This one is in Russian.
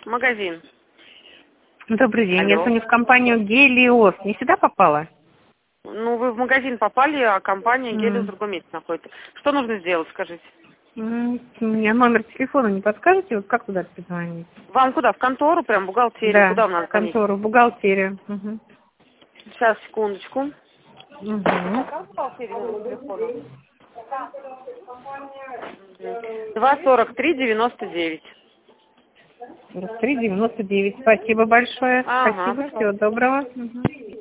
Магазин. Добрый день. Алло. Я звоню в компанию «Гелиос». Не сюда попала? Ну, вы в магазин попали, а компания Гелиос в М. другом месте находится. Что нужно сделать, скажите? У меня номер телефона не подскажете? Вот как туда позвонить? Вам куда? В контору, прям бухгалтерию? Да, Куда вам надо в звонить? контору, в бухгалтерию. Угу. Сейчас, секундочку. Угу. Какая бухгалтерия номер телефона? 243-99. 3,99. Спасибо большое. Ага, Спасибо. Всего доброго. Мгм.